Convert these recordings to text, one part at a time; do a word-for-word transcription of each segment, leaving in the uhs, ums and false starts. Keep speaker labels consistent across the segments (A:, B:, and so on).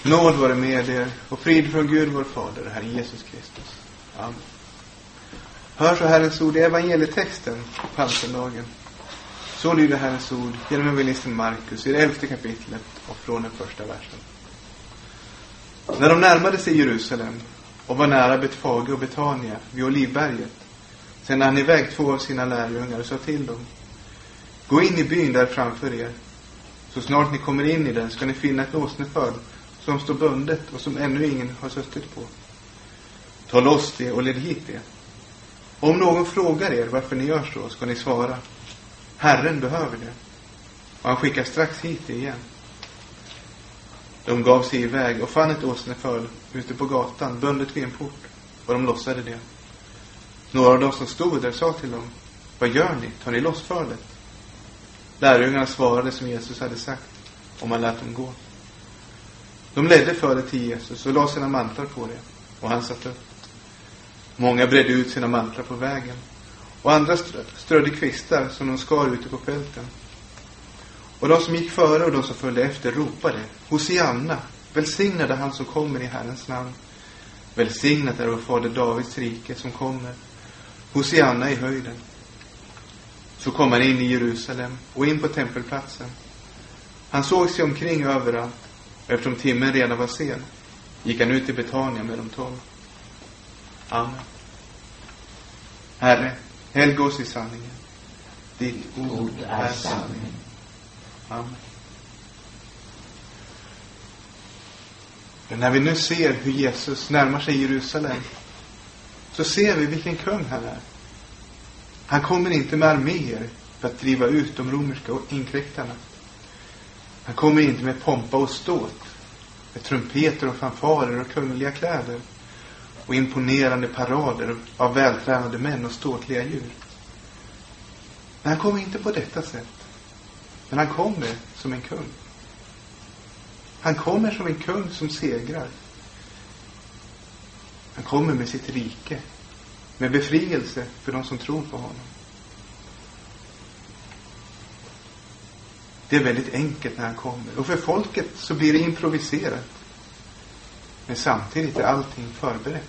A: Nåd vare med er och frid från Gud vår Fader, Herre Jesus Kristus. Amen. Hör så Herrens ord i evangelietexten på palmsöndagen. Så lyder Herrens ord genom evangelisten Markus i det elfte kapitlet och från den första versen. När de närmade sig Jerusalem och var nära Betfage och Betania vid Olivberget, sände han iväg två av sina lärjungar och sa till dem: gå in i byn där framför er. Så snart ni kommer in i den ska ni finna ett åsneföl som står bundet och som ännu ingen har suttit på. Ta loss det och led hit det. Om någon frågar er varför ni gör så, ska ni svara: Herren behöver det. Och han skickar strax hit det igen. De gav sig iväg och fann ett åsneföl ute på gatan, bundet vid en port, och de lossade det. Några av de som stod där sa till dem: vad gör ni? Tar ni loss fölet? Lärjungarna svarade som Jesus hade sagt, och man lät dem gå. De ledde fölet till Jesus och la sina mantlar på det, och han satt upp. Många bredde ut sina mantlar på vägen, och andra strödde kvistar som de skar ute på fälten. Och de som gick före och de som följde efter ropade: Hosianna, välsignade han som kommer i Herrens namn. Välsignat är vår fader Davids rike som kommer. Hosianna i höjden. Så kom han in i Jerusalem och in på tempelplatsen. Han såg sig omkring överallt, och eftersom timmen redan var sen gick han ut till Betania med de tolv. Amen. Herre, helga oss i sanningen. Ditt ord är sanning. Amen. Men när vi nu ser hur Jesus närmar sig Jerusalem, så ser vi vilken kung han är. Han kommer inte med arméer för att driva ut de romerska inkräktarna. Han kommer inte med pompa och ståt, med trumpeter och fanfarer och kungliga kläder och imponerande parader av vältränade män och ståtliga djur. Men han kommer inte på detta sätt. Men han kommer som en kung. Han kommer som en kung som segrar. Han kommer med sitt rike, med befrielse för de som tror på honom. Det är väldigt enkelt när han kommer. Och för folket så blir det improviserat. Men samtidigt är allting förberett.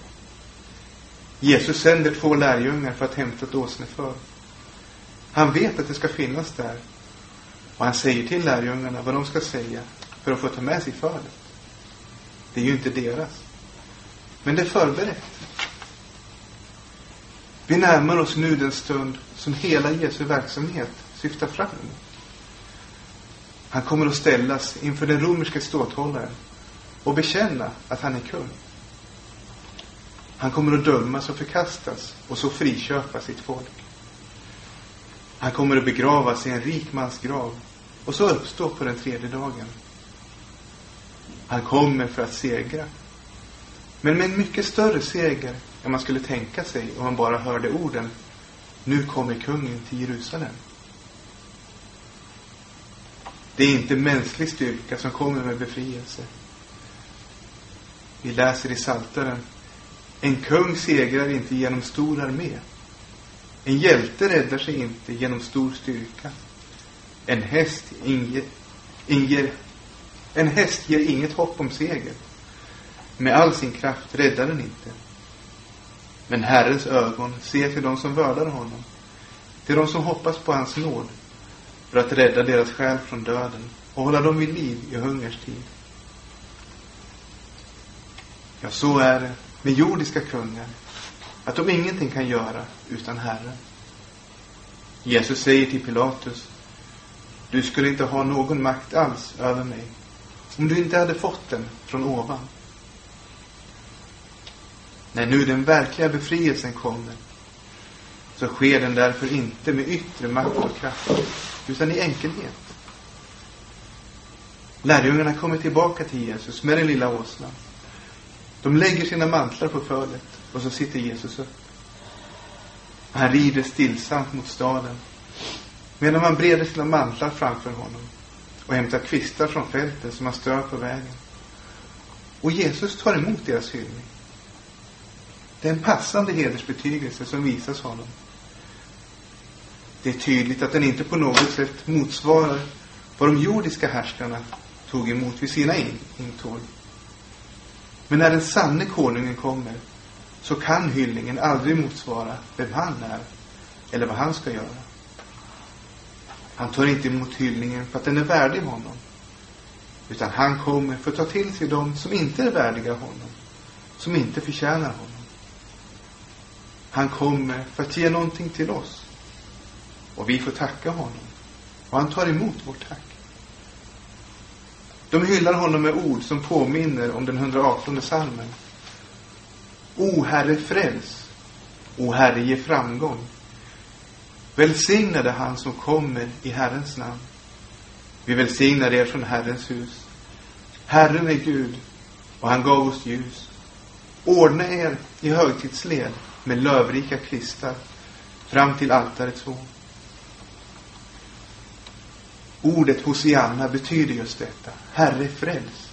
A: Jesus sänder två lärjungar för att hämta ett åsneföl. Han vet att det ska finnas där. Och han säger till lärjungarna vad de ska säga för att få ta med sig fölet. Det är ju inte deras. Men det är förberett. Vi närmar oss nu den stund som hela Jesu verksamhet syftar fram emot. Han kommer att ställas inför den romerska ståthållaren och bekänna att han är kung. Han kommer att dömas och förkastas och så friköpa sitt folk. Han kommer att begravas i en rik mans grav och så uppstå på den tredje dagen. Han kommer för att segra. Men med en mycket större seger än man skulle tänka sig om man bara hörde orden: nu kommer kungen till Jerusalem. Det är inte mänsklig styrka som kommer med befrielse. Vi läser i Psaltaren: en kung segrar inte genom stor armé. En hjälte räddar sig inte genom stor styrka. En häst inger, inger, en häst ger inget hopp om seger. Med all sin kraft räddar den inte. Men Herrens ögon ser till de som vördar honom, till de som hoppas på hans nåd, för att rädda deras själ från döden och hålla dem vid liv i hungerstid. Ja, så är det med jordiska kungar, att de ingenting kan göra utan Herren. Jesus säger till Pilatus: du skulle inte ha någon makt alls över mig om du inte hade fått den från ovan. När nu den verkliga befrielsen kommer, så sker den därför inte med yttre makt och kraft, utan i enkelhet. Lärjungarna kommer tillbaka till Jesus med den lilla åsnan. De lägger sina mantlar på fölet och så sitter Jesus upp. Han rider stillsamt mot staden, medan man breder sina mantlar framför honom och hämtar kvistar från fälten som han strör på vägen. Och Jesus tar emot deras hyllning. Det är en passande hedersbetygelse som visas honom. Det är tydligt att den inte på något sätt motsvarar vad de jordiska härskarna tog emot vid sina intåg. Men när den sanne konungen kommer, så kan hyllningen aldrig motsvara vem han är eller vad han ska göra. Han tar inte emot hyllningen för att den är värdig honom, utan han kommer för att ta till sig dem som inte är värdiga honom, som inte förtjänar honom. Han kommer för att ge någonting till oss, och vi får tacka honom, och han tar emot vårt tack. De hyllar honom med ord som påminner om den hundraartonde psalmen. O Herre, fräls. O Herre, ge framgång. Välsignade han som kommer i Herrens namn. Vi välsignar er från Herrens hus. Herren är Gud, och han gav oss ljus. Ordna er i högtidsled med lövrika kvistar fram till altarets hål. Ordet Hosianna betyder just detta. Herre, fräls.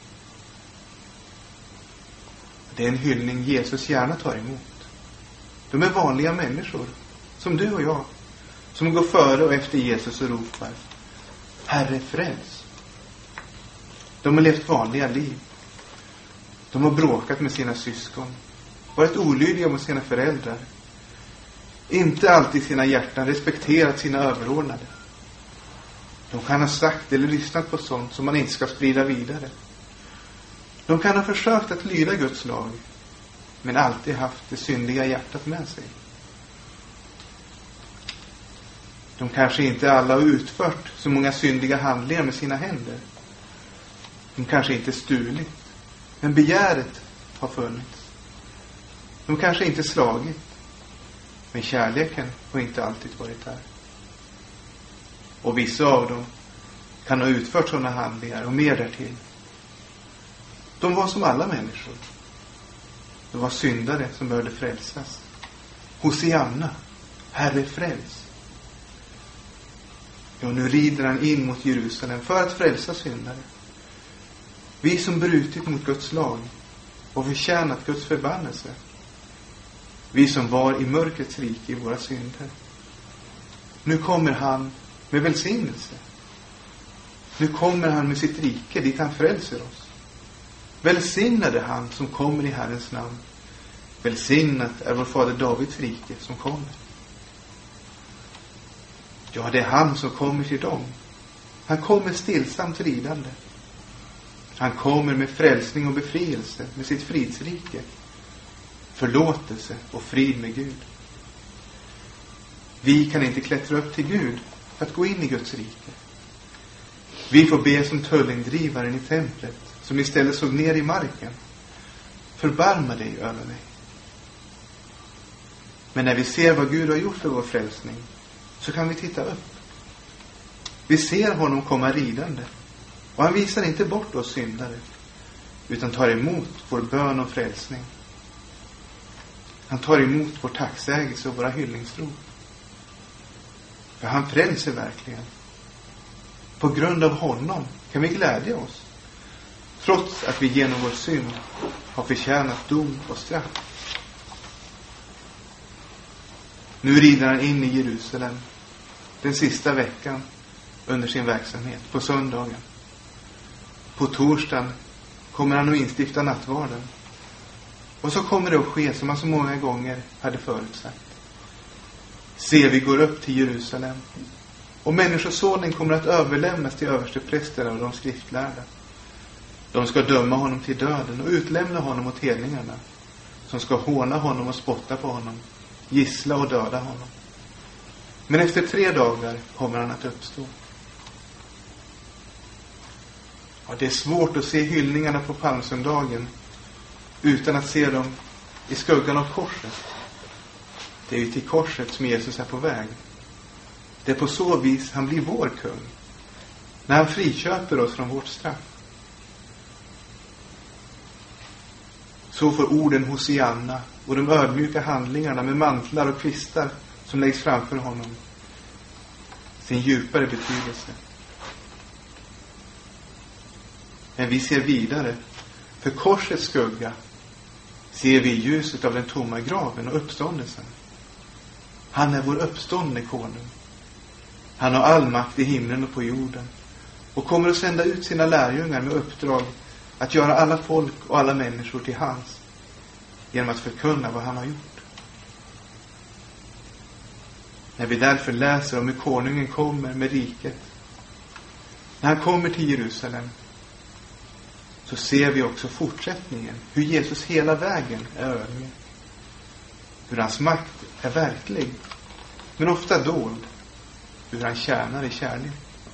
A: Det är en hyllning Jesus gärna tar emot. De är vanliga människor, som du och jag, som går före och efter Jesus och ropar: Herre, fräls. De har levt vanliga liv. De har bråkat med sina syskon, varit olydiga mot sina föräldrar, inte alltid sina hjärtan respekterat sina överordnade. De kan ha sagt eller lyssnat på sånt som man inte ska sprida vidare. De kan ha försökt att lyda Guds lag, men alltid haft det syndiga hjärtat med sig. De kanske inte alla har utfört så många syndiga handlingar med sina händer. De kanske inte stulit, men begäret har funnits. De kanske inte slagit, men kärleken har inte alltid varit där. Och vissa av dem kan ha utfört sådana handlingar och mer därtill. De var som alla människor. De var syndare som behövde frälsas. Hosianna, Herre, fräls. Ja, nu rider han in mot Jerusalem för att frälsa syndare. Vi som brutit mot Guds lag och förtjänat Guds förbannelse. Vi som var i mörkrets rike i våra synder. Nu kommer han med välsignelse. Nu kommer han med sitt rike dit han frälser oss. Välsignade han som kommer i Herrens namn. Välsignat är vår fader Davids rike som kommer. Ja, det är han som kommer till dem. Han kommer stillsamt ridande. Han kommer med frälsning och befrielse, med sitt fridsrike, förlåtelse och frid med Gud. Vi kan inte klättra upp till Gud för att gå in i Guds rike. Vi får be som tullindrivaren i templet, som istället såg ner i marken: förbarma dig över mig. Men när vi ser vad Gud har gjort för vår frälsning, så kan vi titta upp. Vi ser honom komma ridande, och han visar inte bort oss syndare, utan tar emot vår bön och frälsning. Han tar emot vår tacksägelse och våra hyllningsrop. För han frälser verkligen. På grund av honom kan vi glädja oss, trots att vi genom vår synd har förtjänat dom och straff. Nu rider han in i Jerusalem den sista veckan under sin verksamhet, på söndagen. På torsdagen kommer han att instifta nattvarden. Och så kommer det att ske som han så många gånger hade förutsagt. Se, vi går upp till Jerusalem, och människosonen kommer att överlämnas till översteprästerna och de skriftlärda. De ska döma honom till döden och utlämna honom åt hedningarna, som ska håna honom och spotta på honom, gissla och döda honom. Men efter tre dagar kommer han att uppstå. Ja, det är svårt att se hyllningarna på palmsöndagen utan att se dem i skuggan av korset. Det är ju till korset som Jesus är på väg. Det är på så vis han blir vår kung, när han friköper oss från vårt straff. Så får orden Hosianna och de ödmjuka handlingarna med mantlar och kvistar som läggs framför honom sin djupare betydelse. Men vi ser vidare. För korsets skugga ser vi ljuset av den tomma graven och uppståndelsen. Han är vår uppståndne konung. Han har all makt i himlen och på jorden. och kommer att sända ut sina lärjungar med uppdrag att göra alla folk och alla människor till hans genom att förkunna vad han har gjort. När vi därför läser om hur konungen kommer med riket, när han kommer till Jerusalem, så ser vi också fortsättningen. Hur Jesus hela vägen är ödmjuk. Hur hans makt är verklig, men ofta dold. Hur han tjänar i kärlek.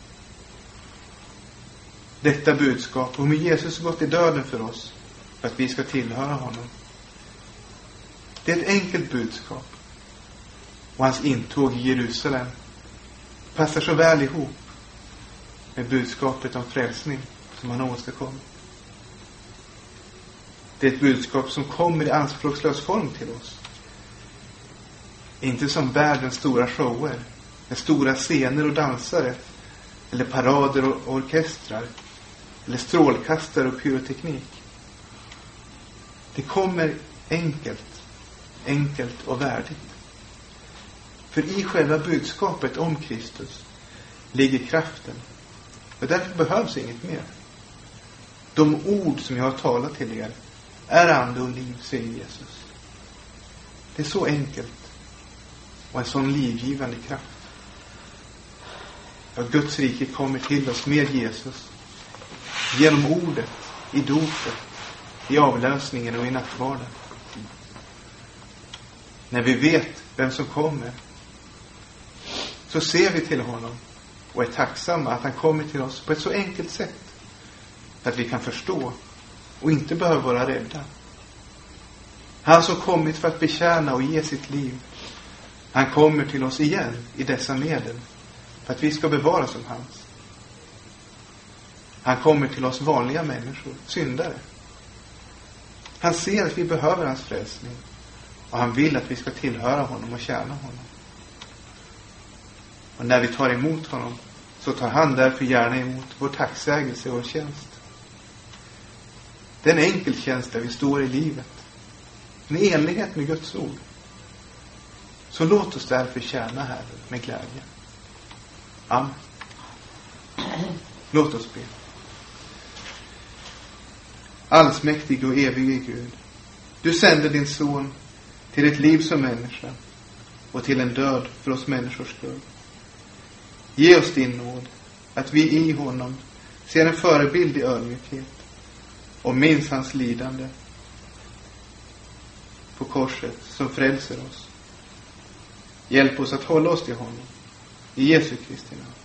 A: Detta budskap om hur Jesus gått i döden för oss, för att vi ska tillhöra honom. Det är ett enkelt budskap. Och hans intåg i Jerusalem passar så väl ihop med budskapet om frälsning som han åstadkom. Det är ett budskap som kommer i anspråkslös form till oss. Inte som världens stora shower, med stora scener och dansare, eller parader och orkestrar, eller strålkastare och pyroteknik. Det kommer enkelt, enkelt och värdigt. För i själva budskapet om Kristus ligger kraften. Och därför behövs inget mer. De ord som jag har talat till er är ande och liv, säger Jesus. Det är så enkelt och en sån livgivande kraft. Att Guds rike kommer till oss med Jesus genom ordet, i dopet, i avlösningen och i nattvarden. När vi vet vem som kommer, så ser vi till honom och är tacksamma att han kommer till oss på ett så enkelt sätt att vi kan förstå och inte behöver vara rädda. Han som kommit för att betjäna och ge sitt liv, han kommer till oss igen i dessa medel för att vi ska bevara som hans. Han kommer till oss vanliga människor, syndare. Han ser att vi behöver hans frälsning och han vill att vi ska tillhöra honom och tjäna honom. Och när vi tar emot honom, så tar han därför gärna emot vår tacksägelse och tjänst. Det är en enkel tjänst där vi står i livet, en enlighet med Guds ord. Så låt oss därför tjäna Herren med glädje. Amen. Låt oss be. Allsmäktig och evige Gud, du sände din son till ett liv som människa och till en död för oss människors skull. Ge oss din nåd att vi i honom ser en förebild i ödmjukhet och minns hans lidande på korset som frälser oss. Hjälp oss att hålla oss till honom. I Jesu Kristi namn.